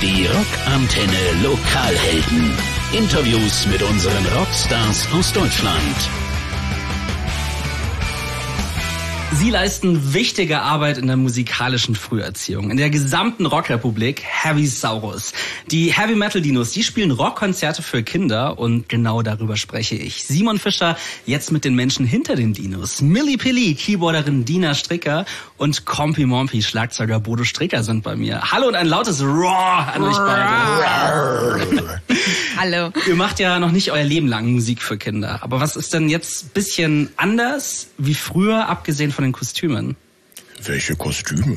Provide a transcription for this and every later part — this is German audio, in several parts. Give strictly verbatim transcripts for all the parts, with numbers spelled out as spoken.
Die Rockantenne Lokalhelden. Interviews mit unseren Rockstars aus Deutschland. Sie leisten wichtige Arbeit in der musikalischen Früherziehung. In der gesamten Rockrepublik Heavisaurus. Die Heavy Metal Dinos, die spielen Rockkonzerte für Kinder und genau darüber spreche ich. Simon Fischer, jetzt mit den Menschen hinter den Dinos. Milli Pilli, Keyboarderin Dina Stricker und Kompi Mompi, Schlagzeuger Bodo Stricker sind bei mir. Hallo und ein lautes Roar an euch beide. Hallo. Ihr macht ja noch nicht euer Leben lang Musik für Kinder. Aber was ist denn jetzt ein bisschen anders wie früher, abgesehen von den Kostümen? Welche Kostüme?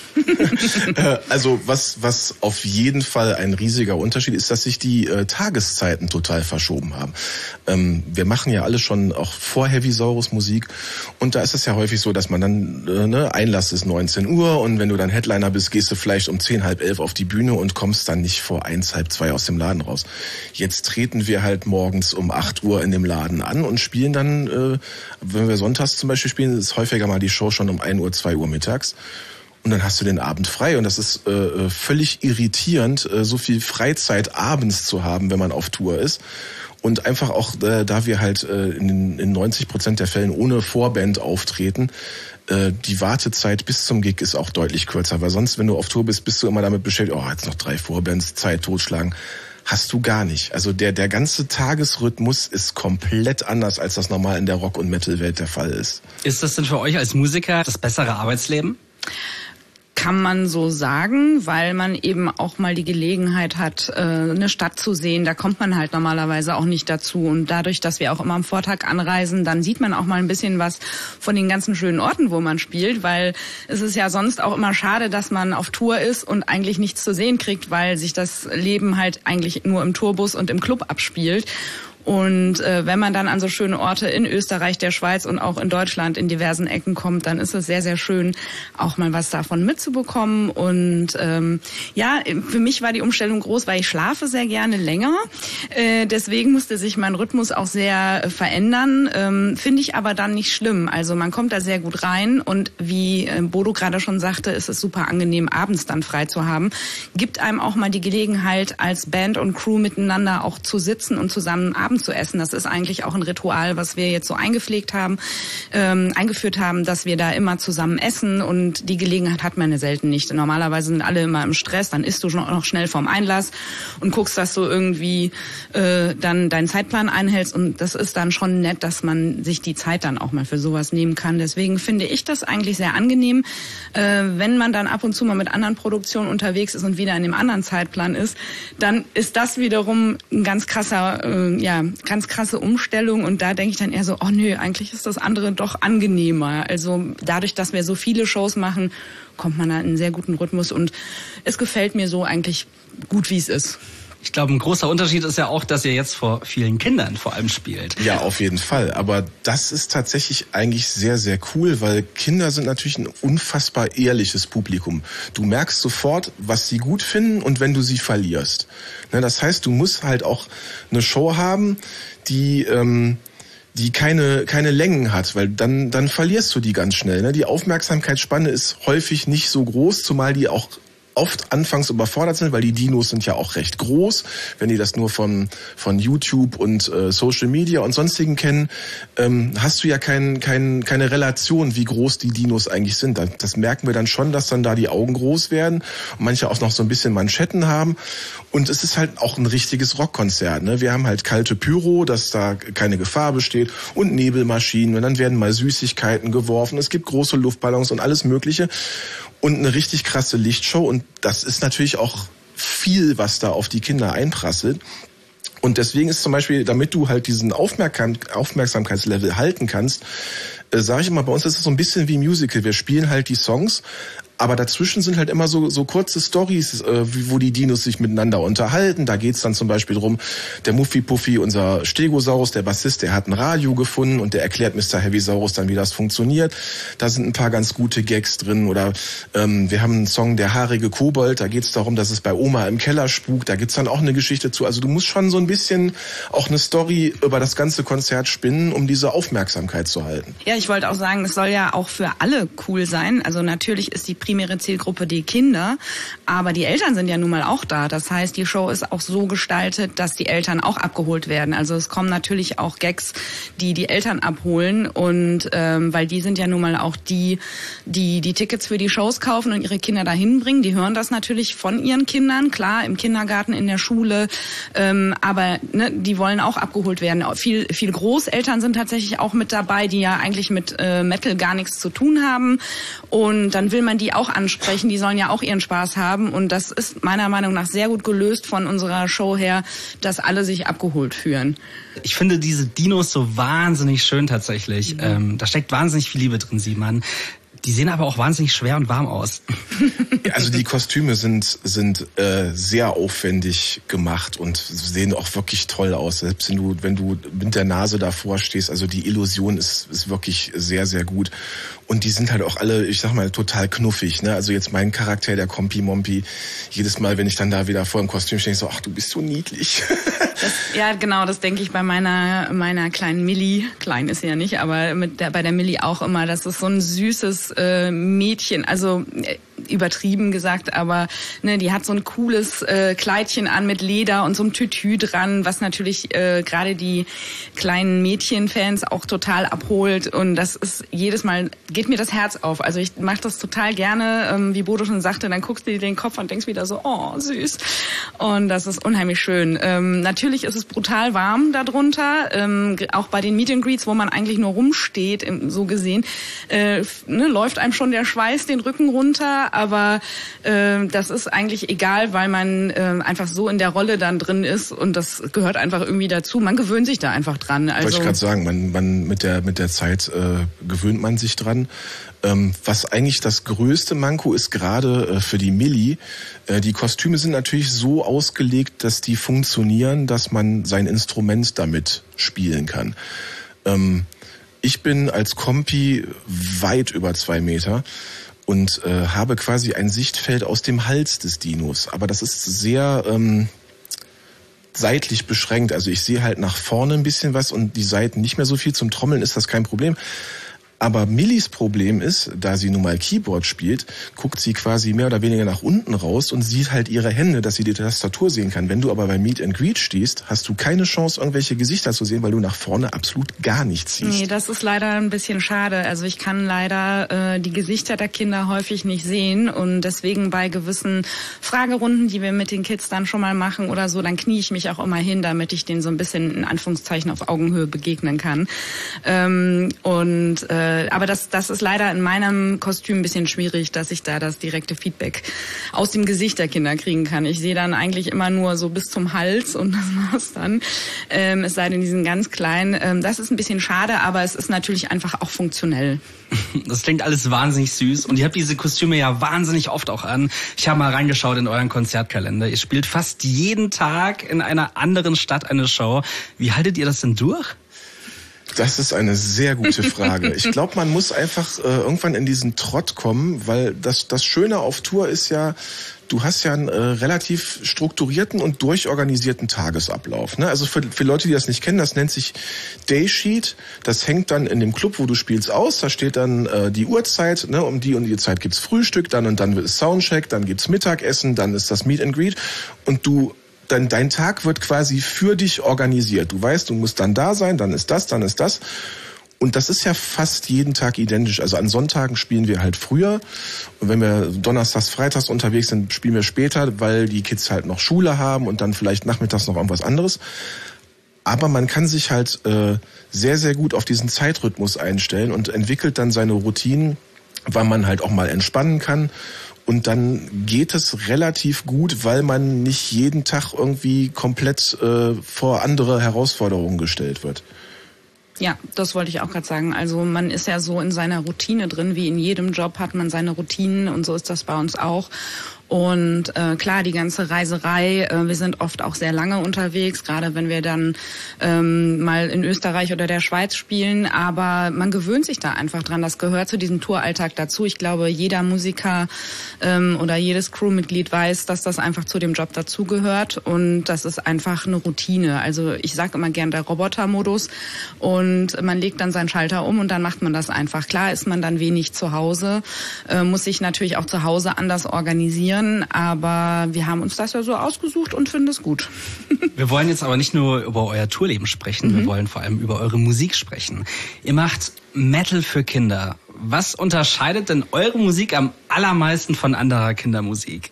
Also was was auf jeden Fall ein riesiger Unterschied ist, dass sich die äh, Tageszeiten total verschoben haben. Ähm, wir machen ja alle schon auch vor Heavisaurus Musik und da ist es ja häufig so, dass man dann, äh, ne, Einlass ist neunzehn Uhr und wenn du dann Headliner bist, gehst du vielleicht um zehn, halb elf auf die Bühne und kommst dann nicht vor eins, halb zwei aus dem Laden raus. Jetzt treten wir halt morgens um acht Uhr in dem Laden an und spielen dann, äh, wenn wir sonntags zum Beispiel spielen, ist häufiger mal die Show schon um ein Uhr, zwei Uhr mittags. Und dann hast du den Abend frei und das ist äh, völlig irritierend, äh, so viel Freizeit abends zu haben, wenn man auf Tour ist. Und einfach auch, äh, da wir halt äh, in, in neunzig Prozent der Fällen ohne Vorband auftreten, äh, die Wartezeit bis zum Gig ist auch deutlich kürzer. Weil sonst, wenn du auf Tour bist, bist du immer damit beschäftigt, oh, jetzt noch drei Vorbands, Zeit totschlagen. Hast du gar nicht. Also der der ganze Tagesrhythmus ist komplett anders, als das normal in der Rock- und Metal-Welt der Fall ist. Ist das denn für euch als Musiker das bessere Arbeitsleben? Kann man so sagen, weil man eben auch mal die Gelegenheit hat, eine Stadt zu sehen. Da kommt man halt normalerweise auch nicht dazu. Und dadurch, dass wir auch immer am Vortag anreisen, dann sieht man auch mal ein bisschen was von den ganzen schönen Orten, wo man spielt. Weil es ist ja sonst auch immer schade, dass man auf Tour ist und eigentlich nichts zu sehen kriegt, weil sich das Leben halt eigentlich nur im Tourbus und im Club abspielt. Und äh, wenn man dann an so schöne Orte in Österreich, der Schweiz und auch in Deutschland in diversen Ecken kommt, dann ist es sehr, sehr schön, auch mal was davon mitzubekommen. Und ähm, ja, für mich war die Umstellung groß, weil ich schlafe sehr gerne länger. Äh, deswegen musste sich mein Rhythmus auch sehr äh, verändern. Ähm, finde ich aber dann nicht schlimm. Also man kommt da sehr gut rein und wie äh, Bodo gerade schon sagte, ist es super angenehm, abends dann frei zu haben. Gibt einem auch mal die Gelegenheit, als Band und Crew miteinander auch zu sitzen und zusammen Abend zu essen. Das ist eigentlich auch ein Ritual, was wir jetzt so eingepflegt haben, ähm, eingeführt haben, dass wir da immer zusammen essen und die Gelegenheit hat man ja selten nicht. Normalerweise sind alle immer im Stress, dann isst du noch schnell vorm Einlass und guckst, dass du irgendwie äh, dann deinen Zeitplan einhältst und das ist dann schon nett, dass man sich die Zeit dann auch mal für sowas nehmen kann. Deswegen finde ich das eigentlich sehr angenehm, äh, wenn man dann ab und zu mal mit anderen Produktionen unterwegs ist und wieder in dem anderen Zeitplan ist, dann ist das wiederum ein ganz krasser, äh, ja, ganz krasse Umstellung und da denke ich dann eher so, oh nö, eigentlich ist das andere doch angenehmer. Also dadurch, dass wir so viele Shows machen, kommt man da in einen sehr guten Rhythmus und es gefällt mir so eigentlich gut, wie es ist. Ich glaube, ein großer Unterschied ist ja auch, dass ihr jetzt vor vielen Kindern vor allem spielt. Ja, auf jeden Fall. Aber das ist tatsächlich eigentlich sehr, sehr cool, weil Kinder sind natürlich ein unfassbar ehrliches Publikum. Du merkst sofort, was sie gut finden und wenn du sie verlierst. Das heißt, du musst halt auch eine Show haben, die ähm, die keine keine Längen hat, weil dann dann verlierst du die ganz schnell. Die Aufmerksamkeitsspanne ist häufig nicht so groß, zumal die auch oft anfangs überfordert sind, weil die Dinos sind ja auch recht groß. Wenn die das nur von von YouTube und äh, Social Media und sonstigen kennen, ähm, hast du ja kein, kein, keine Relation, wie groß die Dinos eigentlich sind. Das, das merken wir dann schon, dass dann da die Augen groß werden und manche auch noch so ein bisschen Manschetten haben. Und es ist halt auch ein richtiges Rockkonzert. Ne? Wir haben halt kalte Pyro, dass da keine Gefahr besteht und Nebelmaschinen und dann werden mal Süßigkeiten geworfen. Es gibt große Luftballons und alles Mögliche. Und eine richtig krasse Lichtshow und das ist natürlich auch viel, was da auf die Kinder einprasselt. Und deswegen ist zum Beispiel, damit du halt diesen Aufmerksam- Aufmerksamkeitslevel halten kannst, äh, sage ich immer, bei uns ist es so ein bisschen wie Musical. Wir spielen halt die Songs, aber dazwischen sind halt immer so so kurze Storys, äh, wo die Dinos sich miteinander unterhalten. Da geht's dann zum Beispiel drum, der Muffy Puffy, unser Stegosaurus, der Bassist, der hat ein Radio gefunden und der erklärt Mister Heavisaurus dann, wie das funktioniert. Da sind ein paar ganz gute Gags drin. Oder ähm, wir haben einen Song, der haarige Kobold, da geht's darum, dass es bei Oma im Keller spukt. Da gibt's dann auch eine Geschichte zu. Also du musst schon so ein bisschen auch eine Story über das ganze Konzert spinnen, um diese Aufmerksamkeit zu halten. Ja, ich wollte auch sagen, es soll ja auch für alle cool sein. Also natürlich ist die Pri primäre Zielgruppe die Kinder, aber die Eltern sind ja nun mal auch da. Das heißt, die Show ist auch so gestaltet, dass die Eltern auch abgeholt werden. Also es kommen natürlich auch Gags, die die Eltern abholen und ähm, weil die sind ja nun mal auch die, die die Tickets für die Shows kaufen und ihre Kinder dahin bringen. Die hören das natürlich von ihren Kindern, klar, im Kindergarten, in der Schule, ähm, aber ne, die wollen auch abgeholt werden. Viel, viel Großeltern sind tatsächlich auch mit dabei, die ja eigentlich mit äh, Metal gar nichts zu tun haben. Und dann will man die auch ansprechen, die sollen ja auch ihren Spaß haben. Und das ist meiner Meinung nach sehr gut gelöst von unserer Show her, dass alle sich abgeholt fühlen. Ich finde diese Dinos so wahnsinnig schön tatsächlich. Mhm. Ähm, da steckt wahnsinnig viel Liebe drin, Simon. Die sehen aber auch wahnsinnig schwer und warm aus. Also die Kostüme sind sind äh, sehr aufwendig gemacht und sehen auch wirklich toll aus. Selbst wenn du wenn du mit der Nase davor stehst, also die Illusion ist ist wirklich sehr sehr gut. Und die sind halt auch alle, ich sag mal, total knuffig. Ne? Also jetzt mein Charakter, der Kompi Mompi, jedes Mal, wenn ich dann da wieder vor dem Kostüm stehe, ich so, ach, du bist so niedlich. Das, ja, genau, das denke ich bei meiner meiner kleinen Millie. Klein ist sie ja nicht, aber mit der, bei der Millie auch immer. Das ist so ein süßes äh, Mädchen, also äh, übertrieben gesagt, aber ne, die hat so ein cooles äh, Kleidchen an mit Leder und so einem Tütü dran, was natürlich äh, gerade die kleinen Mädchenfans auch total abholt. Und das ist jedes Mal, geht mir das Herz auf. Also ich mache das total gerne, ähm, wie Bodo schon sagte, dann guckst du dir den Kopf und denkst wieder so, oh, süß. Und das ist unheimlich schön. Ähm, natürlich ist es brutal warm darunter, ähm, auch bei den Meet and Greets, wo man eigentlich nur rumsteht, so gesehen, äh, ne, läuft einem schon der Schweiß den Rücken runter, aber äh, das ist eigentlich egal, weil man äh, einfach so in der Rolle dann drin ist und das gehört einfach irgendwie dazu. Man gewöhnt sich da einfach dran. Also wollte ich gerade sagen, man, man mit der mit der Zeit äh, gewöhnt man sich dran. Ähm, was eigentlich das größte Manko ist gerade äh, für die Millie, äh, die Kostüme sind natürlich so ausgelegt, dass die funktionieren, dass man sein Instrument damit spielen kann. Ähm, ich bin als Kompi weit über zwei Meter. Und äh, habe quasi ein Sichtfeld aus dem Hals des Dinos. Aber das ist sehr ähm, seitlich beschränkt. Also ich sehe halt nach vorne ein bisschen was und die Seiten nicht mehr so viel. Zum Trommeln ist das kein Problem. Aber Millies Problem ist, da sie nun mal Keyboard spielt, guckt sie quasi mehr oder weniger nach unten raus und sieht halt ihre Hände, dass sie die Tastatur sehen kann. Wenn du aber bei Meet and Greet stehst, hast du keine Chance, irgendwelche Gesichter zu sehen, weil du nach vorne absolut gar nichts siehst. Nee, das ist leider ein bisschen schade. Also ich kann leider äh, die Gesichter der Kinder häufig nicht sehen und deswegen bei gewissen Fragerunden, die wir mit den Kids dann schon mal machen oder so, dann knie ich mich auch immer hin, damit ich denen so ein bisschen in Anführungszeichen auf Augenhöhe begegnen kann. Ähm, und äh, aber das, das ist leider in meinem Kostüm ein bisschen schwierig, dass ich da das direkte Feedback aus dem Gesicht der Kinder kriegen kann. Ich sehe dann eigentlich immer nur so bis zum Hals und das war's dann. Ähm, es sei denn, die sind ganz klein. Ähm, das ist ein bisschen schade, aber es ist natürlich einfach auch funktionell. Das klingt alles wahnsinnig süß und ihr habt diese Kostüme ja wahnsinnig oft auch an. Ich habe mal reingeschaut in euren Konzertkalender. Ihr spielt fast jeden Tag in einer anderen Stadt eine Show. Wie haltet ihr das denn durch? Das ist eine sehr gute Frage. Ich glaube, man muss einfach äh, irgendwann in diesen Trott kommen, weil das das Schöne auf Tour ist ja, du hast ja einen äh, relativ strukturierten und durchorganisierten Tagesablauf. Ne? Also für, für Leute, die das nicht kennen, das nennt sich Daysheet. Das hängt dann in dem Club, wo du spielst, aus. Da steht dann äh, die Uhrzeit. Ne? Um die und die Zeit gibt's Frühstück, dann und dann ist Soundcheck, dann gibt's Mittagessen, dann ist das Meet and Greet und du Dein, dein Tag wird quasi für dich organisiert. Du weißt, du musst dann da sein, dann ist das, dann ist das. Und das ist ja fast jeden Tag identisch. Also an Sonntagen spielen wir halt früher. Und wenn wir donnerstags, freitags unterwegs sind, spielen wir später, weil die Kids halt noch Schule haben und dann vielleicht nachmittags noch irgendwas anderes. Aber man kann sich halt äh, sehr, sehr gut auf diesen Zeitrhythmus einstellen und entwickelt dann seine Routinen, weil man halt auch mal entspannen kann. Und dann geht es relativ gut, weil man nicht jeden Tag irgendwie komplett äh, vor andere Herausforderungen gestellt wird. Ja, das wollte ich auch gerade sagen. Also man ist ja so in seiner Routine drin, wie in jedem Job hat man seine Routinen und so ist das bei uns auch. Und äh, klar, die ganze Reiserei, äh, wir sind oft auch sehr lange unterwegs, gerade wenn wir dann ähm, mal in Österreich oder der Schweiz spielen. Aber man gewöhnt sich da einfach dran. Das gehört zu diesem Touralltag dazu. Ich glaube, jeder Musiker ähm, oder jedes Crewmitglied weiß, dass das einfach zu dem Job dazugehört. Und das ist einfach eine Routine. Also ich sage immer gern der Robotermodus. Und man legt dann seinen Schalter um und dann macht man das einfach. Klar ist man dann wenig zu Hause, äh, muss sich natürlich auch zu Hause anders organisieren. Aber wir haben uns das ja so ausgesucht und finden es gut. Wir wollen jetzt aber nicht nur über euer Tourleben sprechen, mhm. wir wollen vor allem über eure Musik sprechen. Ihr macht Metal für Kinder. Was unterscheidet denn eure Musik am allermeisten von anderer Kindermusik?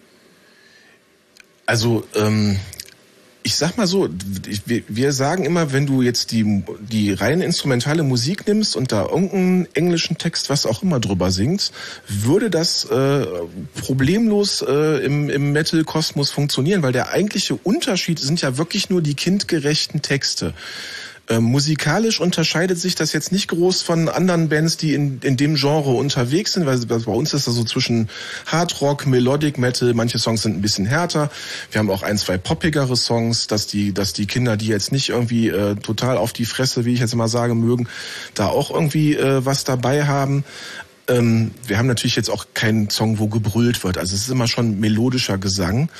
Also, ähm, ich sag mal so, wir, wir sagen immer, wenn du jetzt die, die rein instrumentale Musik nimmst und da irgendeinen englischen Text, was auch immer drüber singst, würde das äh, problemlos äh, im, im Metal-Kosmos funktionieren, weil der eigentliche Unterschied sind ja wirklich nur die kindgerechten Texte. Ähm, musikalisch unterscheidet sich das jetzt nicht groß von anderen Bands, die in, in dem Genre unterwegs sind, weil bei uns ist das so zwischen Hard Rock, Melodic Metal, manche Songs sind ein bisschen härter. Wir haben auch ein, zwei poppigere Songs, dass die, dass die Kinder, die jetzt nicht irgendwie äh, total auf die Fresse, wie ich jetzt mal sagen mögen, da auch irgendwie äh, was dabei haben. Ähm, wir haben natürlich jetzt auch keinen Song, wo gebrüllt wird. Also es ist immer schon melodischer Gesang.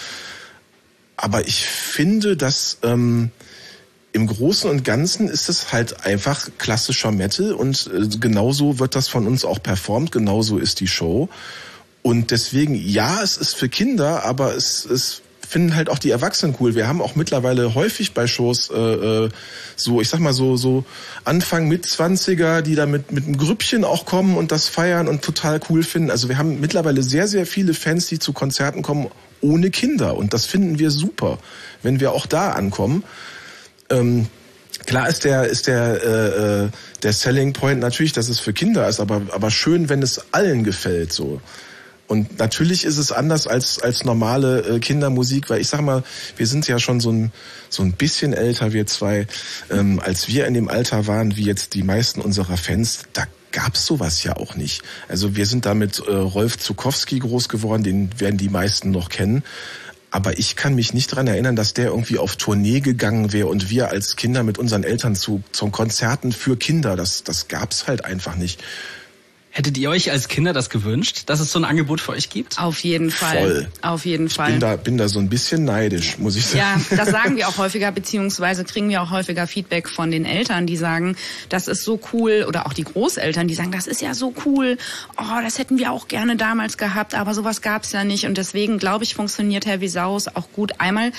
Aber ich finde, dass ähm, im Großen und Ganzen ist es halt einfach klassischer Metal und äh, genauso wird das von uns auch performt, genauso ist die Show. Und deswegen, ja, es ist für Kinder, aber es, es finden halt auch die Erwachsenen cool. Wir haben auch mittlerweile häufig bei Shows äh, so, ich sag mal so so Anfang mit zwanziger, die da mit, mit einem Grüppchen auch kommen und das feiern und total cool finden. Also wir haben mittlerweile sehr, sehr viele Fans, die zu Konzerten kommen ohne Kinder und das finden wir super, wenn wir auch da ankommen. Ähm, klar ist der ist der äh, der Selling Point natürlich, dass es für Kinder ist, aber aber schön, wenn es allen gefällt so. Und natürlich ist es anders als als normale äh, Kindermusik, weil ich sag mal, wir sind ja schon so ein so ein bisschen älter, wir zwei, ähm, als wir in dem Alter waren, wie jetzt die meisten unserer Fans, da gab's sowas ja auch nicht. Also wir sind da mit äh, Rolf Zuckowski groß geworden, den werden die meisten noch kennen. Aber ich kann mich nicht dran erinnern, dass der irgendwie auf Tournee gegangen wäre und wir als Kinder mit unseren Eltern zu, zu Konzerten für Kinder, das, das gab's halt einfach nicht. Hättet ihr euch als Kinder das gewünscht, dass es so ein Angebot für euch gibt? Auf jeden Fall. Voll. Auf jeden ich Fall. Ich bin da, bin da so ein bisschen neidisch, muss ich sagen. Ja, das sagen wir auch häufiger, beziehungsweise kriegen wir auch häufiger Feedback von den Eltern, die sagen, das ist so cool, oder auch die Großeltern, die sagen, das ist ja so cool, oh, das hätten wir auch gerne damals gehabt, aber sowas gab's ja nicht. Und deswegen, glaube ich, funktioniert Heavy Saurus auch gut. Einmal,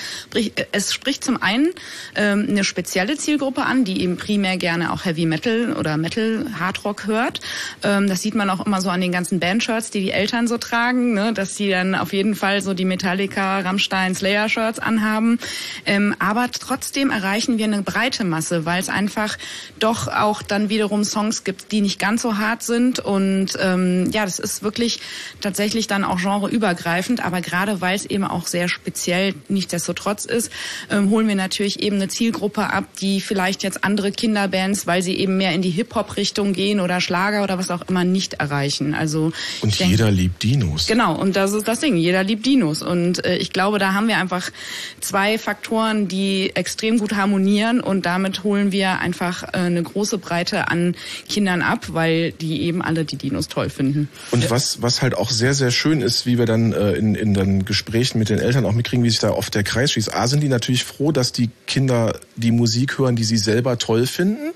es spricht zum einen ähm, eine spezielle Zielgruppe an, die eben primär gerne auch Heavy Metal oder Metal Hard Rock hört. Ähm, das sieht man auch immer so an den ganzen Bandshirts, die die Eltern so tragen, ne, dass die dann auf jeden Fall so die Metallica, Rammstein, Slayer-Shirts anhaben. Ähm, aber trotzdem erreichen wir eine breite Masse, weil es einfach doch auch dann wiederum Songs gibt, die nicht ganz so hart sind. Und ähm, ja, das ist wirklich tatsächlich dann auch genreübergreifend. Aber gerade weil es eben auch sehr speziell nichtsdestotrotz ist, ähm, holen wir natürlich eben eine Zielgruppe ab, die vielleicht jetzt andere Kinderbands, weil sie eben mehr in die Hip-Hop-Richtung gehen oder Schlager oder was auch immer, nicht erreichen. Also und denk, jeder liebt Dinos. Genau, und das ist das Ding. Jeder liebt Dinos. Und äh, ich glaube, da haben wir einfach zwei Faktoren, die extrem gut harmonieren und damit holen wir einfach äh, eine große Breite an Kindern ab, weil die eben alle die Dinos toll finden. Und was was halt auch sehr, sehr schön ist, wie wir dann äh, in, in den Gesprächen mit den Eltern auch mitkriegen, wie sich da oft der Kreis schließt. A, sind die natürlich froh, dass die Kinder die Musik hören, die sie selber toll finden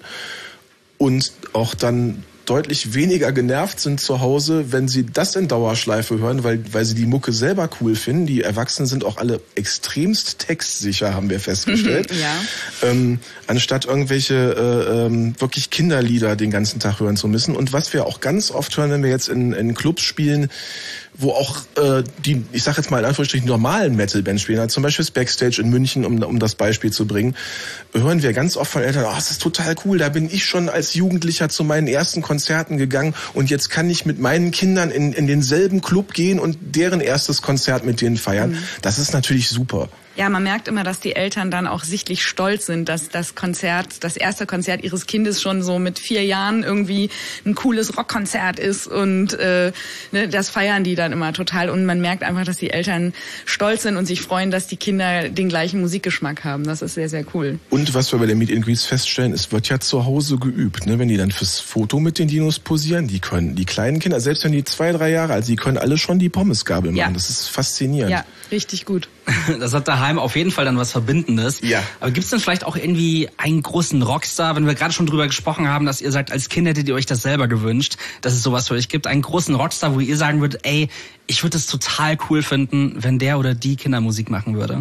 und auch dann deutlich weniger genervt sind zu Hause, wenn sie das in Dauerschleife hören, weil weil sie die Mucke selber cool finden. Die Erwachsenen sind auch alle extremst textsicher, haben wir festgestellt. Ja. Ähm, anstatt irgendwelche äh, ähm, wirklich Kinderlieder den ganzen Tag hören zu müssen. Und was wir auch ganz oft hören, wenn wir jetzt in, in Clubs spielen, wo auch äh, die, ich sag jetzt mal in Anführungsstrichen, normalen Metal-Bands spielen, also zum Beispiel das Backstage in München, um, um das Beispiel zu bringen, hören wir ganz oft von Eltern, oh, das ist total cool, da bin ich schon als Jugendlicher zu meinen ersten Konzerten gegangen und jetzt kann ich mit meinen Kindern in, in denselben Club gehen und deren erstes Konzert mit denen feiern. Mhm. Das ist natürlich super. Ja, man merkt immer, dass die Eltern dann auch sichtlich stolz sind, dass das Konzert, das erste Konzert ihres Kindes schon so mit vier Jahren irgendwie ein cooles Rockkonzert ist und äh, ne, das feiern die dann immer total und man merkt einfach, dass die Eltern stolz sind und sich freuen, dass die Kinder den gleichen Musikgeschmack haben. Das ist sehr, sehr cool. Und was wir bei der Meet and Greets feststellen, es wird ja zu Hause geübt, ne? Wenn die dann fürs Foto mit den Dinos posieren, die können, die kleinen Kinder, selbst wenn die zwei, drei Jahre alt, die können alle schon die Pommesgabel machen. Ja. Das ist faszinierend. Ja, richtig gut. Das hat daheim auf jeden Fall dann was Verbindendes. Ja. Aber gibt es denn vielleicht auch irgendwie einen großen Rockstar, wenn wir gerade schon drüber gesprochen haben, dass ihr sagt, als Kind hättet ihr euch das selber gewünscht, dass es sowas für euch gibt, einen großen Rockstar, wo ihr sagen würdet, ey, ich würde es total cool finden, wenn der oder die Kindermusik machen würde?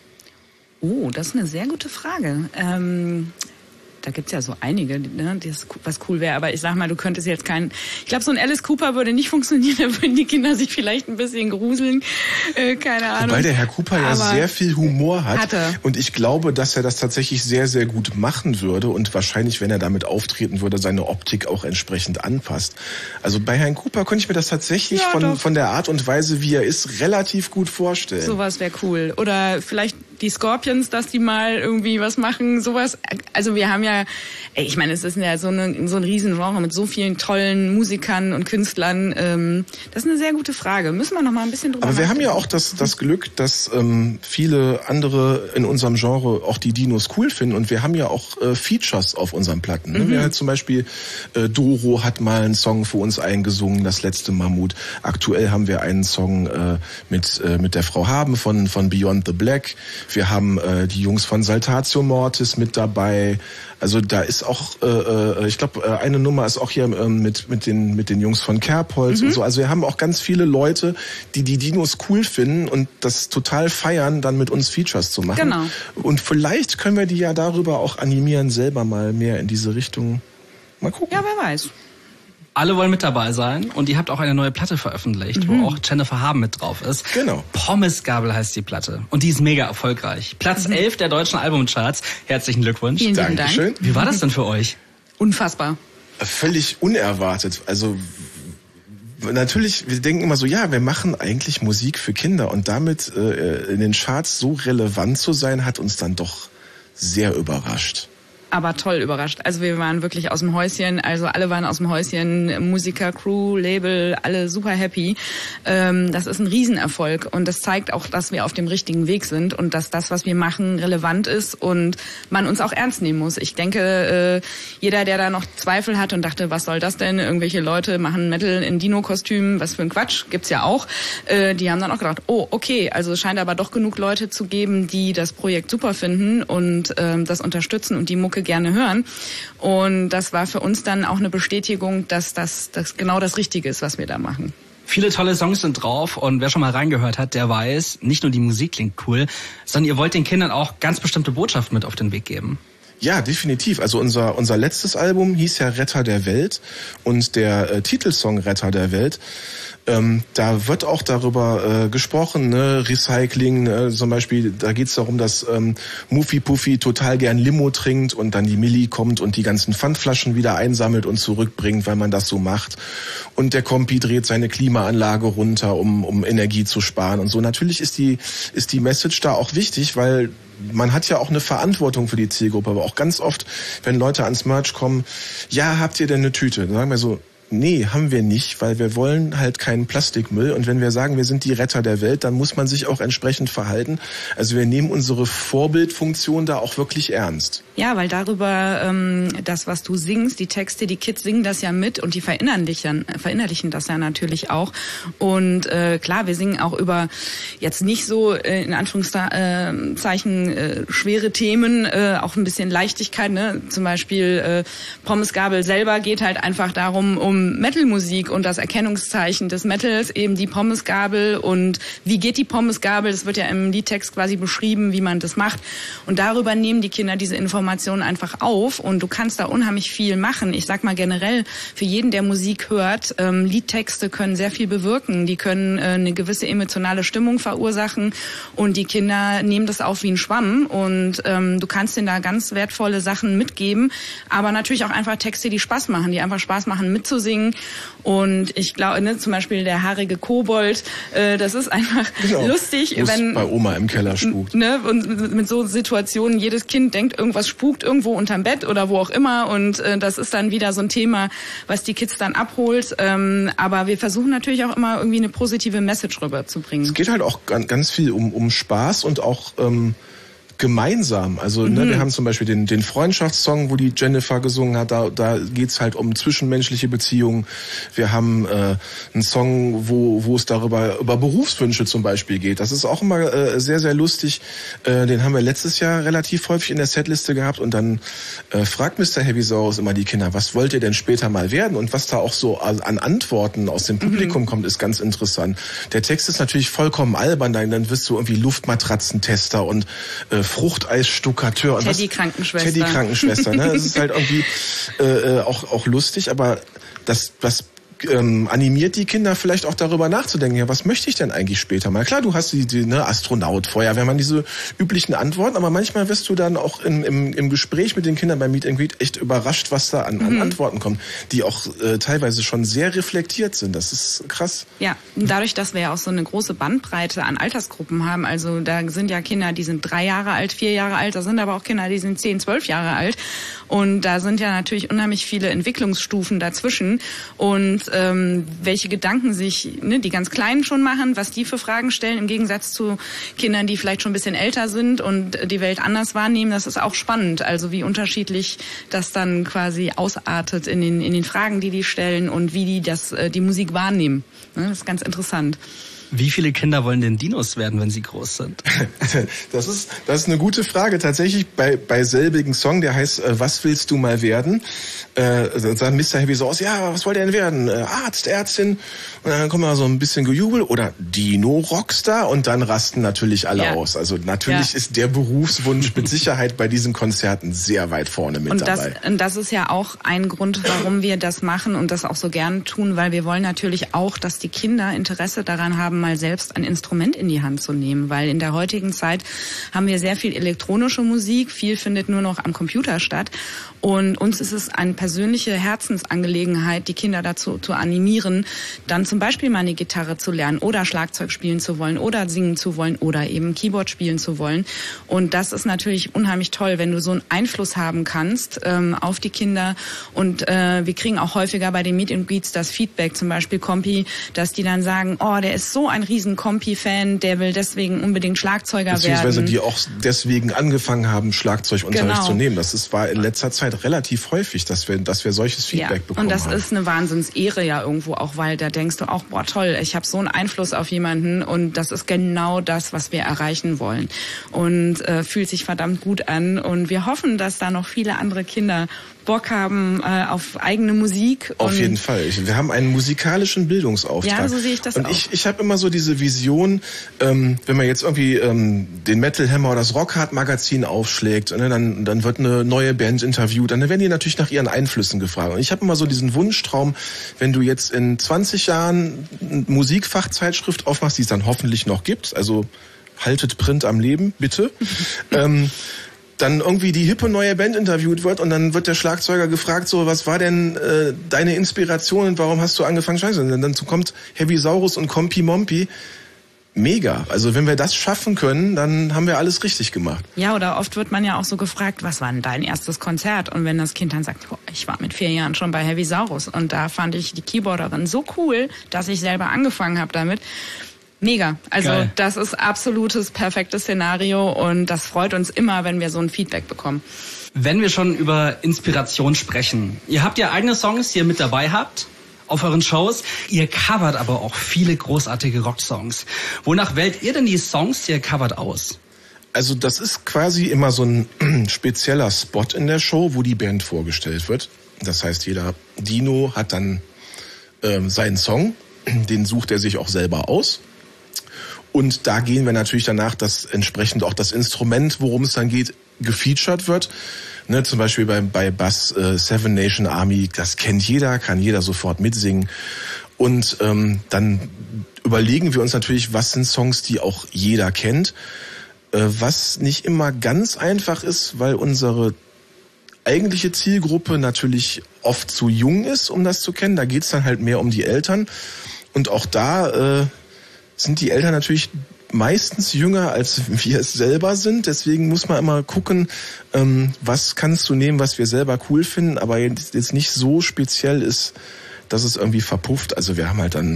Oh, das ist eine sehr gute Frage. Ähm Da gibt's ja so einige, ne, das, was cool wäre. Aber ich sag mal, du könntest jetzt keinen... Ich glaube, so ein Alice Cooper würde nicht funktionieren. Da würden die Kinder sich vielleicht ein bisschen gruseln. Äh, keine Ahnung. Wobei der Herr Cooper ja Aber sehr viel Humor hat. hat er. Und ich glaube, dass er das tatsächlich sehr, sehr gut machen würde. Und wahrscheinlich, wenn er damit auftreten würde, seine Optik auch entsprechend anpasst. Also bei Herrn Cooper könnte ich mir das tatsächlich Ja, von, doch. von der Art und Weise, wie er ist, relativ gut vorstellen. Sowas wäre cool. Oder vielleicht die Scorpions, dass die mal irgendwie was machen. Sowas. Also wir haben ja... Ey, ich meine, es ist ja so, eine, so ein Riesengenre mit so vielen tollen Musikern und Künstlern. Ähm, das ist eine sehr gute Frage. Müssen wir noch mal ein bisschen drüber Aber wir haben nachdenken. ja auch das, das Glück, dass ähm, viele andere in unserem Genre auch die Dinos cool finden. Und wir haben ja auch äh, Features auf unseren Platten. Ne? Mhm. Wir haben zum Beispiel, äh, Doro hat mal einen Song für uns eingesungen, das letzte Mammut. Aktuell haben wir einen Song äh, mit äh, mit der Frau Haben von von Beyond the Black. Wir haben äh, die Jungs von Saltatio Mortis mit dabei. Also da ist auch, äh, ich glaube, eine Nummer ist auch hier äh, mit mit den mit den Jungs von Kerbholz mhm. und so. Also wir haben auch ganz viele Leute, die die Dinos cool finden und das total feiern, dann mit uns Features zu machen. Genau. Und vielleicht können wir die ja darüber auch animieren, selber mal mehr in diese Richtung. Mal gucken. Ja, wer weiß. Alle wollen mit dabei sein und ihr habt auch eine neue Platte veröffentlicht, mhm. wo auch Jennifer Haben mit drauf ist. Genau. Pommesgabel heißt die Platte und die ist mega erfolgreich. Platz mhm. elf der deutschen Albumcharts. Herzlichen Glückwunsch. Vielen, vielen Dank. Dankeschön. Wie war das denn für euch? Unfassbar. Völlig unerwartet. Also natürlich, wir denken immer so, ja, wir machen eigentlich Musik für Kinder und damit äh, in den Charts so relevant zu sein, hat uns dann doch sehr überrascht. Aber toll überrascht. Also wir waren wirklich aus dem Häuschen, also alle waren aus dem Häuschen, Musiker, Crew, Label, alle super happy. Ähm, das ist ein Riesenerfolg und das zeigt auch, dass wir auf dem richtigen Weg sind und dass das, was wir machen, relevant ist und man uns auch ernst nehmen muss. Ich denke, äh, jeder, der da noch Zweifel hat und dachte, was soll das denn? Irgendwelche Leute machen Metal in Dino-Kostümen, was für ein Quatsch, gibt's ja auch. Äh, die haben dann auch gedacht, oh, okay, also es scheint aber doch genug Leute zu geben, die das Projekt super finden und ähm, das unterstützen und die Mucke gerne hören. Und das war für uns dann auch eine Bestätigung, dass das, das genau das Richtige ist, was wir da machen. Viele tolle Songs sind drauf und wer schon mal reingehört hat, der weiß, nicht nur die Musik klingt cool, sondern ihr wollt den Kindern auch ganz bestimmte Botschaften mit auf den Weg geben. Ja, definitiv. Also unser unser letztes Album hieß ja Retter der Welt und der äh, Titelsong Retter der Welt, ähm, da wird auch darüber äh, gesprochen, ne? Recycling, ne? Zum Beispiel, da geht's darum, dass ähm, Muffy Puffy total gern Limo trinkt und dann die Milli kommt und die ganzen Pfandflaschen wieder einsammelt und zurückbringt, weil man das so macht. Und der Kompi dreht seine Klimaanlage runter, um um Energie zu sparen und so. Natürlich ist die ist die Message da auch wichtig, weil man hat ja auch eine Verantwortung für die Zielgruppe, aber auch ganz oft, wenn Leute ans Merch kommen, ja, habt ihr denn eine Tüte? Dann sagen wir so, nee, haben wir nicht, weil wir wollen halt keinen Plastikmüll. Und wenn wir sagen, wir sind die Retter der Welt, dann muss man sich auch entsprechend verhalten. Also wir nehmen unsere Vorbildfunktion da auch wirklich ernst. Ja, weil darüber, ähm, das, was du singst, die Texte, die Kids singen das ja mit und die verinnerlichen, verinnerlichen das ja natürlich auch. Und äh, klar, wir singen auch über jetzt nicht so, äh, in Anführungszeichen, äh, schwere Themen, äh, auch ein bisschen Leichtigkeit, ne? Zum Beispiel äh, Pommesgabel selber geht halt einfach darum, um Metalmusik und das Erkennungszeichen des Metals, eben die Pommesgabel und wie geht die Pommesgabel, das wird ja im Liedtext quasi beschrieben, wie man das macht. Und darüber nehmen die Kinder diese Informationen einfach auf und du kannst da unheimlich viel machen. Ich sag mal generell, für jeden, der Musik hört, ähm, Liedtexte können sehr viel bewirken. Die können äh, eine gewisse emotionale Stimmung verursachen und die Kinder nehmen das auf wie ein Schwamm und ähm, du kannst ihnen da ganz wertvolle Sachen mitgeben, aber natürlich auch einfach Texte, die Spaß machen, die einfach Spaß machen mitzusingen singen. Und ich glaube, ne, zum Beispiel der haarige Kobold, äh, das ist einfach genau. lustig, Wo's wenn bei Oma im Keller spukt. Ne, und mit so Situationen, jedes Kind denkt, irgendwas spukt irgendwo unterm Bett oder wo auch immer. Und äh, das ist dann wieder so ein Thema, was die Kids dann abholt. Ähm, aber wir versuchen natürlich auch immer irgendwie eine positive Message rüberzubringen. Es geht halt auch ganz viel um, um Spaß und auch ähm, gemeinsam. Also mhm. ne, wir haben zum Beispiel den, den Freundschaftssong, wo die Jennifer gesungen hat. Da, da geht's halt um zwischenmenschliche Beziehungen. Wir haben äh, einen Song, wo, wo es darüber über Berufswünsche zum Beispiel geht. Das ist auch immer äh, sehr, sehr lustig. Äh, den haben wir letztes Jahr relativ häufig in der Setliste gehabt. Und dann äh, fragt Mister Heavy Saurus immer die Kinder, was wollt ihr denn später mal werden? Und was da auch so an Antworten aus dem Publikum mhm. kommt, ist ganz interessant. Der Text ist natürlich vollkommen albern. Dann, dann wirst du irgendwie Luftmatratzentester und äh, Fruchteisstuckateur. Teddy-Krankenschwester. Teddy-Krankenschwester, ne? Das ist halt irgendwie äh, auch, auch lustig, aber das, das ähm, animiert die Kinder vielleicht auch darüber nachzudenken, ja, was möchte ich denn eigentlich später mal? Klar, du hast die, die ne, Astronaut, Feuerwehrmann, diese üblichen Antworten, aber manchmal wirst du dann auch im, im, im Gespräch mit den Kindern beim Meet and Greet echt überrascht, was da an, an mhm. Antworten kommt, die auch äh, teilweise schon sehr reflektiert sind. Das ist krass. Ja, dadurch, dass wir ja auch so eine große Bandbreite an Altersgruppen haben, also da sind ja Kinder, die sind drei Jahre alt, vier Jahre alt, da sind aber auch Kinder, die sind zehn, zwölf Jahre alt und da sind ja natürlich unheimlich viele Entwicklungsstufen dazwischen und ähm, welche Gedanken sich ne, die ganz Kleinen schon machen, was die für Fragen stellen, im Gegensatz zu Kindern, die vielleicht schon ein bisschen älter sind und die Welt anders wahrnehmen, das ist auch spannend. Also wie unterschiedlich das dann quasi ausartet in den in den Fragen, die die stellen und wie die das die Musik wahrnehmen. Das ist ganz interessant. Wie viele Kinder wollen denn Dinos werden, wenn sie groß sind? Das ist, das ist eine gute Frage. Tatsächlich bei, bei selbigen Song, der heißt äh, Was willst du mal werden? Äh, sagt Mister Heavy so aus, ja, was wollt ihr denn werden? Äh, Arzt, Ärztin? Und dann kommt mal so ein bisschen Gejubel oder Dino-Rockstar und dann rasten natürlich alle ja. aus. Also natürlich ja. ist der Berufswunsch mit Sicherheit bei diesen Konzerten sehr weit vorne mit und dabei. Das, und das ist ja auch ein Grund, warum wir das machen und das auch so gern tun, weil wir wollen natürlich auch, dass die Kinder Interesse daran haben, mal selbst ein Instrument in die Hand zu nehmen, weil in der heutigen Zeit haben wir sehr viel elektronische Musik, viel findet nur noch am Computer statt und uns ist es eine persönliche Herzensangelegenheit, die Kinder dazu zu animieren, dann zum Beispiel mal eine Gitarre zu lernen oder Schlagzeug spielen zu wollen oder singen zu wollen oder eben Keyboard spielen zu wollen und das ist natürlich unheimlich toll, wenn du so einen Einfluss haben kannst ähm, auf die Kinder und äh, wir kriegen auch häufiger bei den Meet and Greets das Feedback, zum Beispiel Kompi, dass die dann sagen, oh, der ist so ein riesen Kompi-Fan, der will deswegen unbedingt Schlagzeuger Beziehungsweise werden. die auch deswegen angefangen haben, Schlagzeugunterricht genau. zu nehmen. Das ist, war in letzter Zeit relativ häufig, dass wir, dass wir solches Feedback ja. bekommen Und das haben. ist eine Wahnsinnsehre ja irgendwo auch, weil da denkst du auch, boah toll, ich habe so einen Einfluss auf jemanden und das ist genau das, was wir erreichen wollen. Und äh, fühlt sich verdammt gut an und wir hoffen, dass da noch viele andere Kinder Bock haben äh, auf eigene Musik. Auf jeden Fall. Wir haben einen musikalischen Bildungsauftrag. Ja, so sehe ich das und auch. Ich, ich habe immer so diese Vision, ähm, wenn man jetzt irgendwie ähm, den Metal Hammer oder das Rockhard Magazin aufschlägt, ne, dann, dann wird eine neue Band interviewt, dann werden die natürlich nach ihren Einflüssen gefragt. Und ich habe immer so diesen Wunschtraum, wenn du jetzt in zwanzig Jahren eine Musikfachzeitschrift aufmachst, die es dann hoffentlich noch gibt, also haltet Print am Leben, bitte, ähm, dann irgendwie die hippe neue Band interviewt wird und dann wird der Schlagzeuger gefragt, so, was war denn äh, deine Inspiration und warum hast du angefangen Scheiße? Und dann kommt Heavy Saurus und Kompi Mompi. Mega. Also wenn wir das schaffen können, dann haben wir alles richtig gemacht. Ja, oder oft wird man ja auch so gefragt, was war denn dein erstes Konzert? Und wenn das Kind dann sagt, boah, ich war mit vier Jahren schon bei Heavy Saurus und da fand ich die Keyboarderin so cool, dass ich selber angefangen habe damit. Mega. Also Geil. Das ist absolutes, perfektes Szenario und das freut uns immer, wenn wir so ein Feedback bekommen. Wenn wir schon über Inspiration sprechen. Ihr habt ja eigene Songs, die ihr mit dabei habt auf euren Shows. Ihr covert aber auch viele großartige Rocksongs. Wonach wählt ihr denn die Songs, die ihr covert, aus? Also das ist quasi immer so ein spezieller Spot in der Show, wo die Band vorgestellt wird. Das heißt, jeder Dino hat dann ähm, seinen Song, den sucht er sich auch selber aus. Und da gehen wir natürlich danach, dass entsprechend auch das Instrument, worum es dann geht, gefeatured wird. Ne, zum Beispiel bei, bei Bass äh, Seven Nation Army, das kennt jeder, kann jeder sofort mitsingen. Und ähm, dann überlegen wir uns natürlich, was sind Songs, die auch jeder kennt. Äh, was nicht immer ganz einfach ist, weil unsere eigentliche Zielgruppe natürlich oft zu jung ist, um das zu kennen. Da geht's dann halt mehr um die Eltern. Und auch da äh, sind die Eltern natürlich meistens jünger, als wir es selber sind. Deswegen muss man immer gucken, ähm, was kannst du nehmen, was wir selber cool finden, aber jetzt, jetzt nicht so speziell ist, dass es irgendwie verpufft. Also wir haben halt dann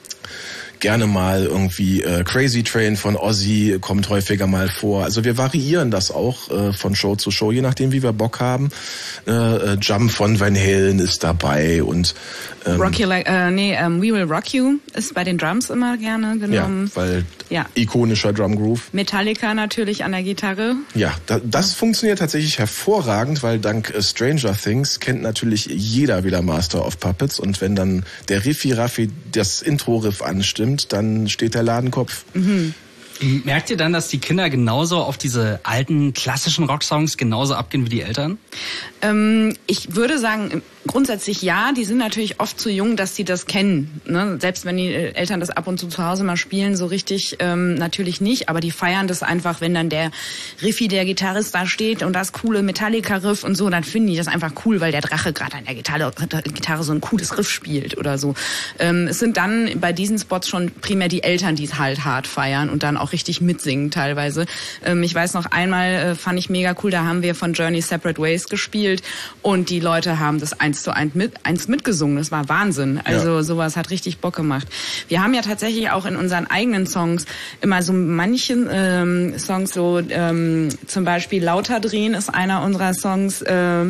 gerne mal irgendwie äh, Crazy Train von Ozzy kommt häufiger mal vor. Also wir variieren das auch äh, von Show zu Show, je nachdem wie wir Bock haben. Äh, äh, Jump von Van Halen ist dabei und ähm, Rock You Like, äh, nee, ähm, We Will Rock You ist bei den Drums immer gerne genommen. Ja, weil ja. ikonischer Drum Groove. Metallica natürlich an der Gitarre. Ja, da, das funktioniert tatsächlich hervorragend, weil dank äh, Stranger Things kennt natürlich jeder wieder Master of Puppets und wenn dann der Riffi Raffi das Intro-Riff anstimmt, dann steht der Ladenkopf. Mhm. Merkt ihr dann, dass die Kinder genauso auf diese alten klassischen Rocksongs genauso abgehen wie die Eltern? Ähm, ich würde sagen, grundsätzlich ja. Die sind natürlich oft zu jung, dass sie das kennen. Ne? Selbst wenn die Eltern das ab und zu zu Hause mal spielen, so richtig ähm, natürlich nicht. Aber die feiern das einfach, wenn dann der Riffi, der Gitarrist, da steht und das coole Metallica-Riff und so, dann finden die das einfach cool, weil der Drache gerade an der Gitarre, Gitarre so ein cooles Riff spielt oder so. Ähm, es sind dann bei diesen Spots schon primär die Eltern, die es halt hart feiern und dann auch richtig mitsingen teilweise. Ähm, ich weiß noch einmal, äh, fand ich mega cool, da haben wir von Journey Separate Ways gespielt und die Leute haben das eins zu eins, mit, eins mitgesungen. Das war Wahnsinn. Also ja. Sowas hat richtig Bock gemacht. Wir haben ja tatsächlich auch in unseren eigenen Songs immer so manche ähm, Songs, so ähm, zum Beispiel Lauter drehen ist einer unserer Songs, ähm,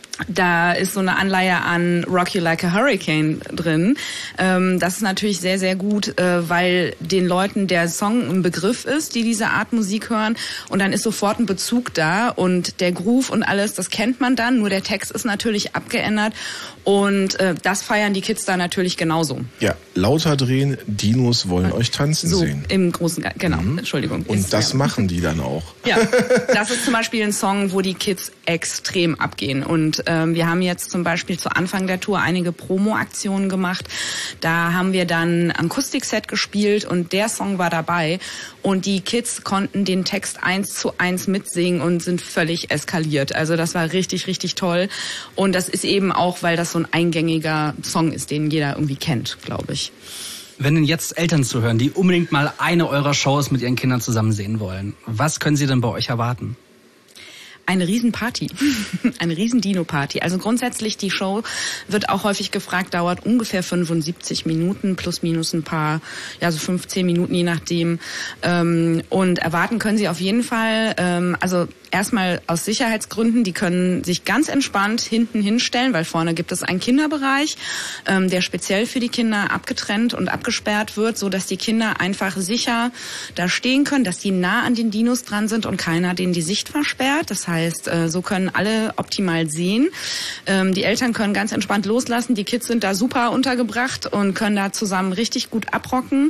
da ist so eine Anleihe an Rock You Like a Hurricane drin. Ähm, das ist natürlich sehr, sehr gut, äh, weil den Leuten der Song ein Begriff ist, die diese Art Musik hören. Und dann ist sofort ein Bezug da. Und der Groove und alles, das kennt man dann. Nur der Text ist natürlich abgeändert. Und äh, das feiern die Kids da natürlich genauso. Ja, Lauter drehen, Dinos wollen ja. euch tanzen so, sehen. Im großen, genau, mhm. Entschuldigung. Und ist, das ja. machen die dann auch. Ja, das ist zum Beispiel ein Song, wo die Kids extrem abgehen. Und ähm, wir haben jetzt zum Beispiel zu Anfang der Tour einige Promo-Aktionen gemacht. Da haben wir dann ein Akustikset gespielt und der Song war dabei. Und die Kids konnten den Text eins zu eins mitsingen und sind völlig eskaliert. Also das war richtig, richtig toll. Und das ist eben auch, weil das so ein eingängiger Song ist, den jeder irgendwie kennt, glaube ich. Wenn denn jetzt Eltern zuhören, die unbedingt mal eine eurer Shows mit ihren Kindern zusammen sehen wollen, was können sie denn bei euch erwarten? Eine Riesenparty, eine Riesen-Dino-Party. Also grundsätzlich, die Show wird auch häufig gefragt, dauert ungefähr fünfundsiebzig Minuten, plus minus ein paar, ja so fünfzehn Minuten, je nachdem. Und erwarten können Sie auf jeden Fall, also erstmal aus Sicherheitsgründen, die können sich ganz entspannt hinten hinstellen, weil vorne gibt es einen Kinderbereich, der speziell für die Kinder abgetrennt und abgesperrt wird, so dass die Kinder einfach sicher da stehen können, dass die nah an den Dinos dran sind und keiner denen die Sicht versperrt. Das heißt, so können alle optimal sehen. Die Eltern können ganz entspannt loslassen. Die Kids sind da super untergebracht und können da zusammen richtig gut abrocken.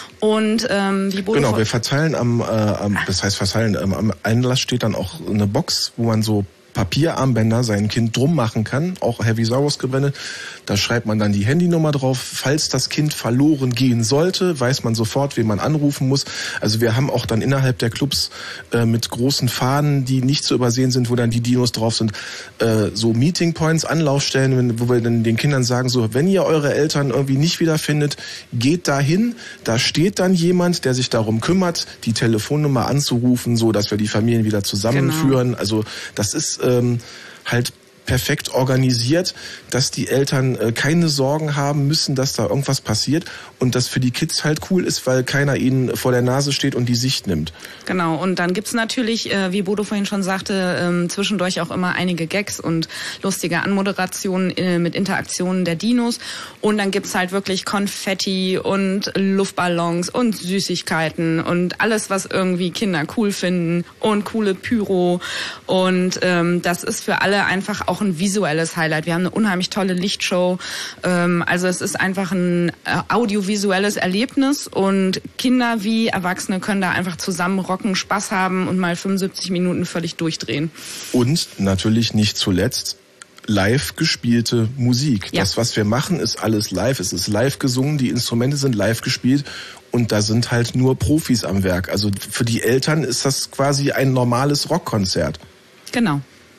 Und ähm, wie Bodo genau, wir verteilen am, äh, am das heißt verteilen, ähm, am Einlass steht dann auch eine Box, wo man so Papierarmbänder sein Kind drum machen kann, auch Heavy Saurus gebrandet. Da schreibt man dann die Handynummer drauf. Falls das Kind verloren gehen sollte, weiß man sofort, wen man anrufen muss. Also wir haben auch dann innerhalb der Clubs äh, mit großen Fahnen, die nicht zu übersehen sind, wo dann die Dinos drauf sind, äh, so Meeting Points, Anlaufstellen, wo wir dann den Kindern sagen, so, wenn ihr eure Eltern irgendwie nicht wiederfindet, geht dahin. Da steht dann jemand, der sich darum kümmert, die Telefonnummer anzurufen, so dass wir die Familien wieder zusammenführen. Genau. Also das ist ähm, halt perfekt organisiert, dass die Eltern äh, keine Sorgen haben müssen, dass da irgendwas passiert und das für die Kids halt cool ist, weil keiner ihnen vor der Nase steht und die Sicht nimmt. Genau, und dann gibt's natürlich, äh, wie Bodo vorhin schon sagte, ähm, zwischendurch auch immer einige Gags und lustige Anmoderationen äh, mit Interaktionen der Dinos und dann gibt's halt wirklich Konfetti und Luftballons und Süßigkeiten und alles, was irgendwie Kinder cool finden und coole Pyro und ähm, das ist für alle einfach auch ein visuelles Highlight. Wir haben eine unheimlich tolle Lichtshow. Also es ist einfach ein audiovisuelles Erlebnis und Kinder wie Erwachsene können da einfach zusammen rocken, Spaß haben und mal fünfundsiebzig Minuten völlig durchdrehen. Und natürlich nicht zuletzt live gespielte Musik. Ja. Das, was wir machen, ist alles live. Es ist live gesungen, die Instrumente sind live gespielt und da sind halt nur Profis am Werk. Also für die Eltern ist das quasi ein normales Rockkonzert. Genau.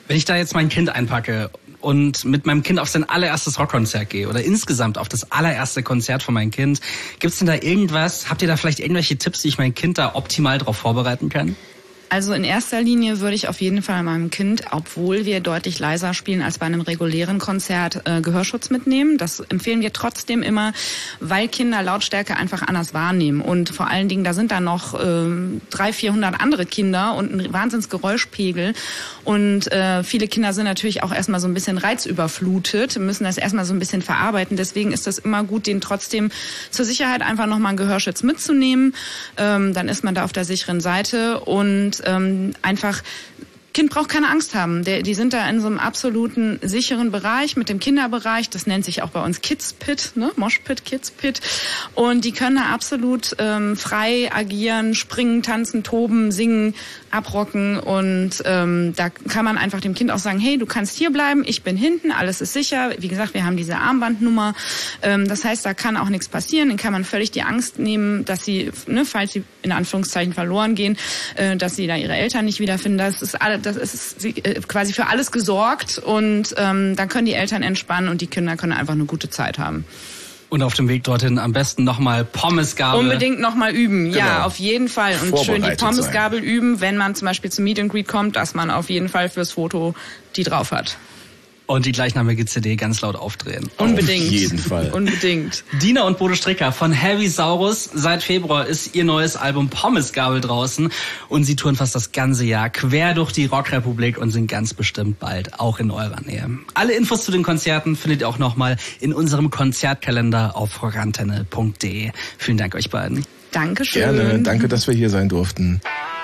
Wenn ich da jetzt mein Kind einpacke und mit meinem Kind auf sein allererstes Rockkonzert gehe oder insgesamt auf das allererste Konzert von meinem Kind, gibt's denn da irgendwas, habt ihr da vielleicht irgendwelche Tipps, die ich mein Kind da optimal drauf vorbereiten kann? Also in erster Linie würde ich auf jeden Fall meinem Kind, obwohl wir deutlich leiser spielen als bei einem regulären Konzert, äh, Gehörschutz mitnehmen. Das empfehlen wir trotzdem immer, weil Kinder Lautstärke einfach anders wahrnehmen. Und vor allen Dingen, da sind da noch äh, dreihundert, vierhundert andere Kinder und ein Wahnsinnsgeräuschpegel. Und äh, viele Kinder sind natürlich auch erstmal so ein bisschen reizüberflutet, müssen das erstmal so ein bisschen verarbeiten. Deswegen ist das immer gut, denen trotzdem zur Sicherheit einfach nochmal einen Gehörschutz mitzunehmen. Ähm, dann ist man da auf der sicheren Seite und ähm, einfach, Kind braucht keine Angst haben. Der, die sind da in so einem absoluten sicheren Bereich mit dem Kinderbereich. Das nennt sich auch bei uns Kids Pit, ne? Moshpit, Kids Pit. Und die können da absolut ähm, frei agieren, springen, tanzen, toben, singen, abrocken. Und ähm, da kann man einfach dem Kind auch sagen, hey, du kannst hier bleiben, ich bin hinten, alles ist sicher. Wie gesagt, wir haben diese Armbandnummer. Ähm, das heißt, da kann auch nichts passieren. Dann kann man völlig die Angst nehmen, dass sie, ne, falls sie in Anführungszeichen verloren gehen, äh, dass sie da ihre Eltern nicht wiederfinden. Das ist alles, das ist quasi für alles gesorgt und ähm, dann können die Eltern entspannen und die Kinder können einfach eine gute Zeit haben. Und auf dem Weg dorthin am besten nochmal Pommesgabel. Unbedingt nochmal üben, genau. Ja, auf jeden Fall. Und schön die Pommesgabel sein. Üben, wenn man zum Beispiel zum Meet and Greet kommt, dass man auf jeden Fall fürs Foto die drauf hat. Und die gleichnamige C D ganz laut aufdrehen. Unbedingt. Auf jeden Fall. Unbedingt. Dina und Bodo Stricker von Heavy Saurus. Seit Februar ist ihr neues Album Pommesgabel draußen. Und sie touren fast das ganze Jahr quer durch die Rockrepublik und sind ganz bestimmt bald auch in eurer Nähe. Alle Infos zu den Konzerten findet ihr auch nochmal in unserem Konzertkalender auf rockantenne punkt de. Vielen Dank euch beiden. Dankeschön. Gerne. Danke, dass wir hier sein durften.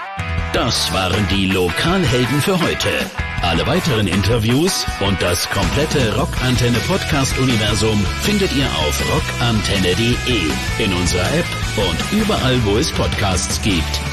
Das waren die Lokalhelden für heute. Alle weiteren Interviews und das komplette Rockantenne-Podcast-Universum findet ihr auf rockantenne punkt de, in unserer App und überall, wo es Podcasts gibt.